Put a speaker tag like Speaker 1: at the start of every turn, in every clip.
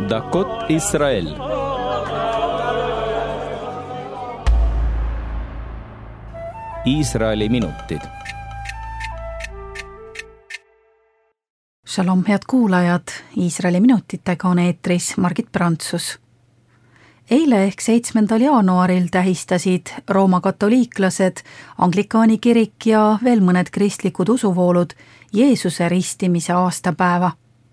Speaker 1: דקות ישראל. Iisraeli minutid.
Speaker 2: Shalom, head kuulajad, Iisraeli minutitega on eetris Margit Prantsus. Eile ehk 7. jaanuaril tähistasid Rooma katoliiklased, Anglikaani kirik ja veel mõned kristlikud usuvoolud Jeesuse ristimise aastapäeva.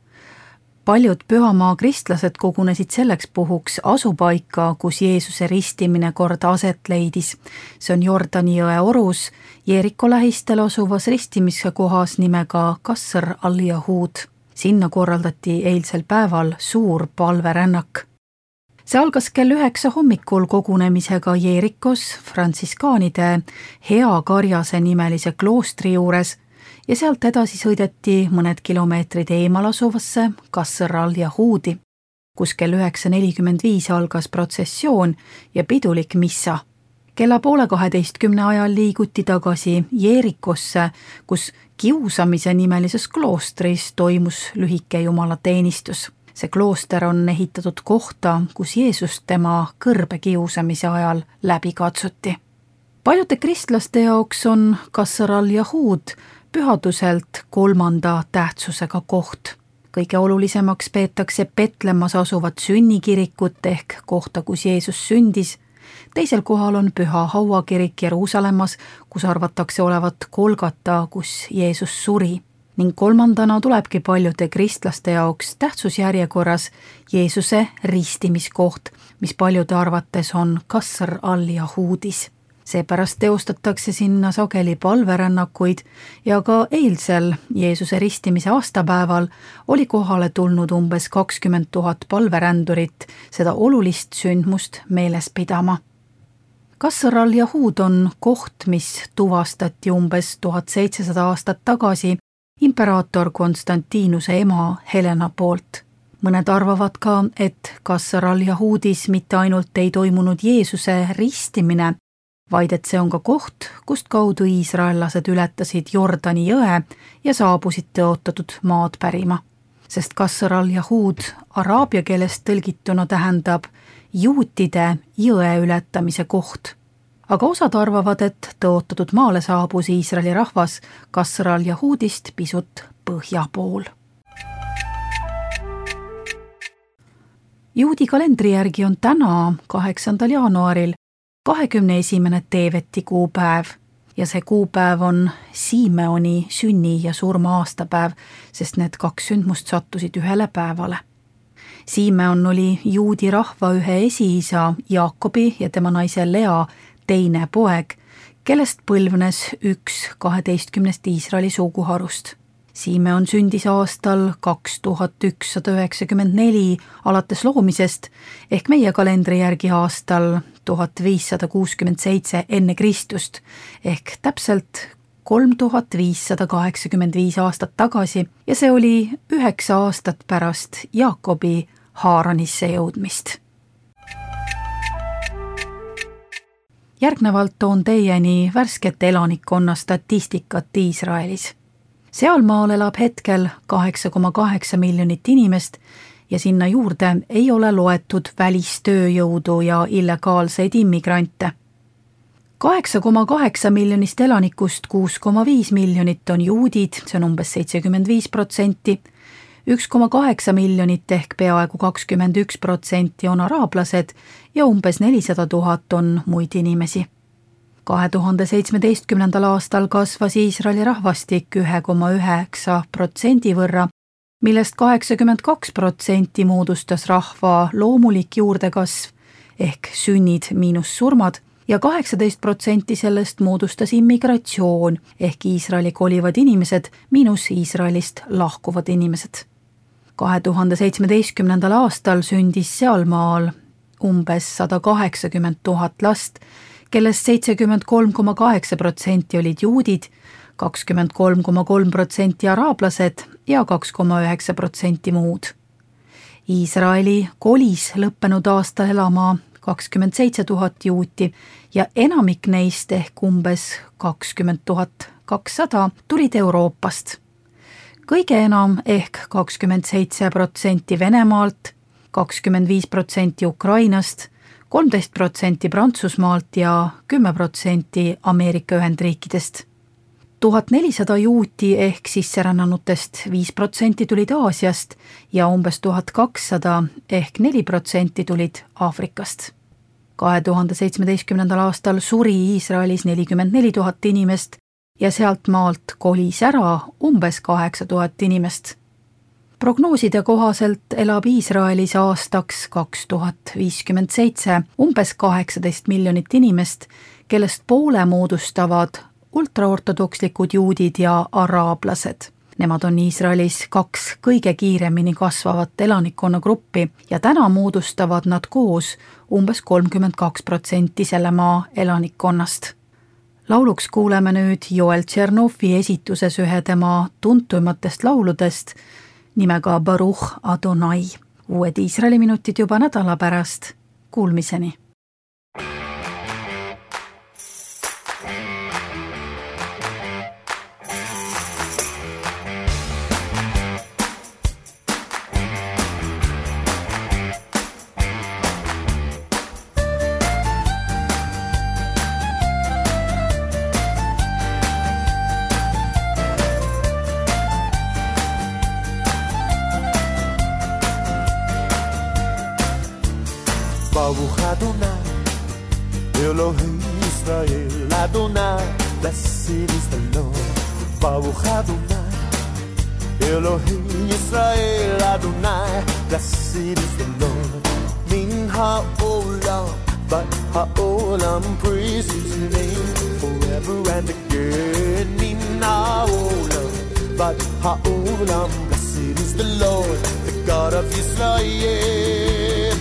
Speaker 2: Paljud pühamaa kristlased kogunesid selleks puhuks asupaika, kus Jeesuse ristimine kord aset leidis. See on Jordani jõe orus, Jeeriko lähistel asuvas ristimise kohas nimega Qasr al-Yahud. Sinna korraldati eilsel päeval suur palverännak. See algas kell 9 hommikul kogunemisega Jeerikos frantsiskaanide Hea Karjase nimelise kloostri juures ja sealt edasi sõideti mõned kilomeetrid eemal asuvasse Qasr al-Yahudi, kus kell 9:45 algas protsessioon ja pidulik missa. Kella 11:30 ajal liiguti tagasi Jeerikosse, kus kiusamise nimelises kloostris toimus lühike jumalateenistus. See klooster on ehitatud kohta, kus Jeesus tema kõrbe kiusamise ajal läbi katsuti. Paljude kristlaste jaoks on Qasr al-Yahud pühaduselt 3. tähtsusega koht. Kõige olulisemaks peetakse Petlemmas asuvat sünnikirikut ehk kohta, kus Jeesus sündis. Teisel kohal on Püha Hauakirik Jeruusalemmas, kus arvatakse olevat Golgata, kus Jeesus suri. Ning 3. tulebki paljude kristlaste jaoks tähtsusjärjekorras Jeesuse ristimiskoht, mis paljude arvates on Qasr al-Yahudis. Seepärast teostatakse sinna sageli palverännakuid ja ka eilsel Jeesuse ristimise aastapäeval oli kohale tulnud umbes 20 000 palverändurit seda olulist sündmust meeles pidama. Qasr al-Yahud on koht, mis tuvastati umbes 1700 aastat tagasi imperaator Konstantinuse ema Helena poolt. Mõned arvavad ka, et Qasr al-Yahudis mitte ainult ei toimunud Jeesuse ristimine, vaid et see on ka koht, kust kaudu iisraellased ületasid Jordani jõe ja saabusid tõotatud maad pärima. Sest Qasr al-Yahud araabia keelest tõlgituna tähendab juutide jõe ületamise koht. Aga osad arvavad, et tõotatud maale saabus Iisraeli rahvas Qasr al-Yahudist pisut põhja pool. Juudi kalendri järgi on täna, 8. jaanuaril, 21. Teeveti kuupäev ja see kuupäev on Simeoni sünni- ja surma aastapäev, sest need 2 sündmust sattusid ühele päevale. Simeon oli juudi rahva ühe esiisa Jaakobi ja tema naise Lea teine poeg, kellest põlvnes üks 12 Iisraeli suguharust. Simeon sündis aastal 2194 alates loomisest ehk meie kalendri järgi aastal 1567 enne Kristust ehk täpselt 3585 aastat tagasi ja see oli 9 aastat pärast Jaakobi Haaranisse jõudmist. Järgnevalt toon teieni värsket elanikkonna statistikat Iisraelis. Sealmaal elab hetkel 8,8 miljonit inimest ja sinna juurde ei ole loetud välistööjõudu ja illegaalseid immigrante. 8,8 miljonist elanikust 6,5 miljonit on juudid, see on umbes 75%, 1,8 miljonit ehk peaaegu 21% on araablased ja umbes 400 000 on muid inimesi. 2017. aastal kasvas Iisraeli rahvastik 1,9% võrra, millest 82% moodustas rahva loomulik juurdekasv ehk sünnid miinus surmad ja 18% sellest moodustas immigratsioon ehk Iisraeli kolivad inimesed miinus Iisraelist lahkuvad inimesed. 2017. aastal sündis sealmaal umbes 180 000 last, kellest 73,8% olid juudid, 23,3% araablased ja 2,9% muud. Iisraeli kolis lõppenud aastal elama 27 000 juuti ja enamik neist ehk umbes 20 200 tulid Euroopast. Kõige enam ehk 27% Venemaalt, 25% Ukrainast, 13% Prantsusmaalt ja 10% Ameerika Ühendriikidest. 1400 juuti ehk sisserännanutest 5% tulid Aasiast ja umbes 1200 ehk 4% tulid Aafrikast. 2017. aastal suri Iisraelis 44 000 inimest ja sealt maalt kolis ära umbes 8000 inimest. Prognooside kohaselt elab Iisraelis aastaks 2057 umbes 18 miljonit inimest, kellest poole moodustavad ultraortodokslikud juudid ja araablased. Nemad on Iisraelis 2 kõige kiiremini kasvavat elanikkonnagruppi ja täna moodustavad nad koos umbes 32% selle maa elanikkonnast. Lauluks kuuleme nüüd Joel Tšernovi esituses ühe tema tuntuimatest lauludest nimega Baruch Adonai. Uued Iisraeli minutid juba nädala pärast. Kuulmiseni!
Speaker 1: Baruch Adonai, Elohim Israel, Adonai, blessed is the Lord. Baruch Adonai, Elohim Israel, Adonai, blessed is the Lord. Min ha'olam, but ha'olam praise His name forever and again. Min ha'olam, but ha'olam, blessed is the Lord, the God of Israel.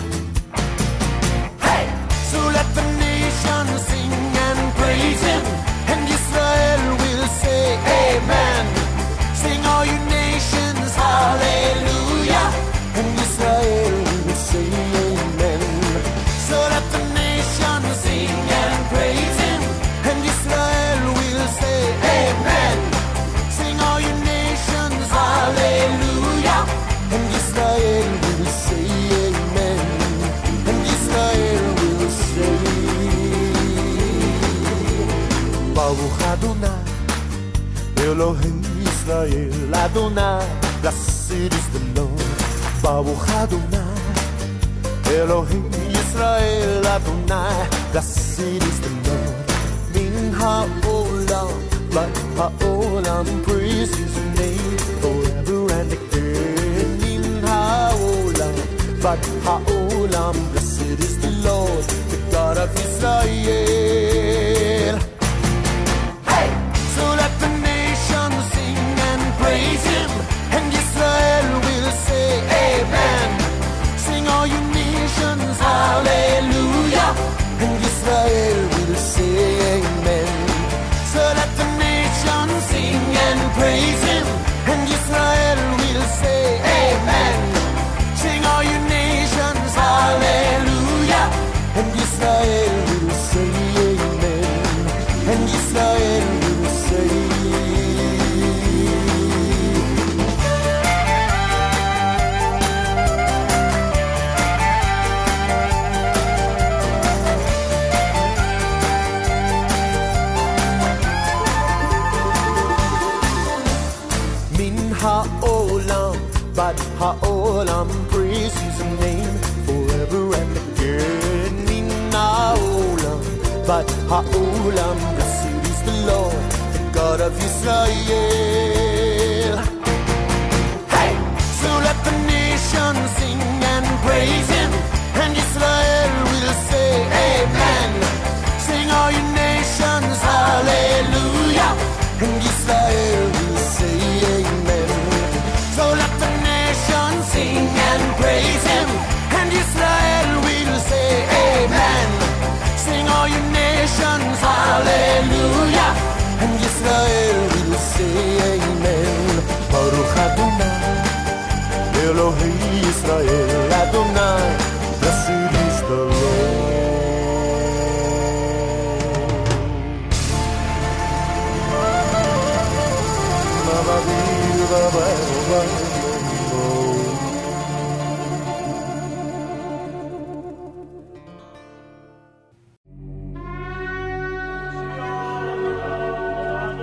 Speaker 1: So let the nations sing and praise Him, and Israel will say amen. Sing all you nations, hallelujah, and Israel will say amen. So let the nations sing and praise Him, and Israel will say amen. Sing all you nations, hallelujah, and Israel will say amen. And Israel will say, Baruch Adonai, Elohim Israel, Adonai, blessed is the Lord. Baruch Adonai, Elohim Israel, Adonai, blessed is the Lord. Min ha'olam, but ha'olam praise His name forever and again. Min ha'olam, but ha'olam, blessed is the Lord, the God of Israel. Hey! So let the nations sing and praise Him, and Israel will say amen. Sing all you nations, hallelujah, and Israel will say amen. So let the nations sing and praise Him, and Israel will say amen. Sing all you nations, hallelujah, and Israel will say amen. And Israel will say Min ha'olam, but ha'olam praise His name forever and again. Min ha'olam, but ha'olam, blessed is the Lord, the God of Israel. Hey! So let the nations sing and praise Him, and Israel will say amen. Sing all you nations, hallelujah, and Israel will say amen. So let the nations sing and praise Him, and Israel will say amen. Sing all you nations, hallelujah, and Israel will say amen. Baruch Adonai, Elohim Israel, Adonai, blessed is the Lord.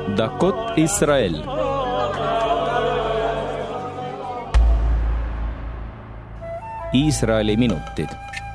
Speaker 3: דקות ישראל. Iisraeli minutid.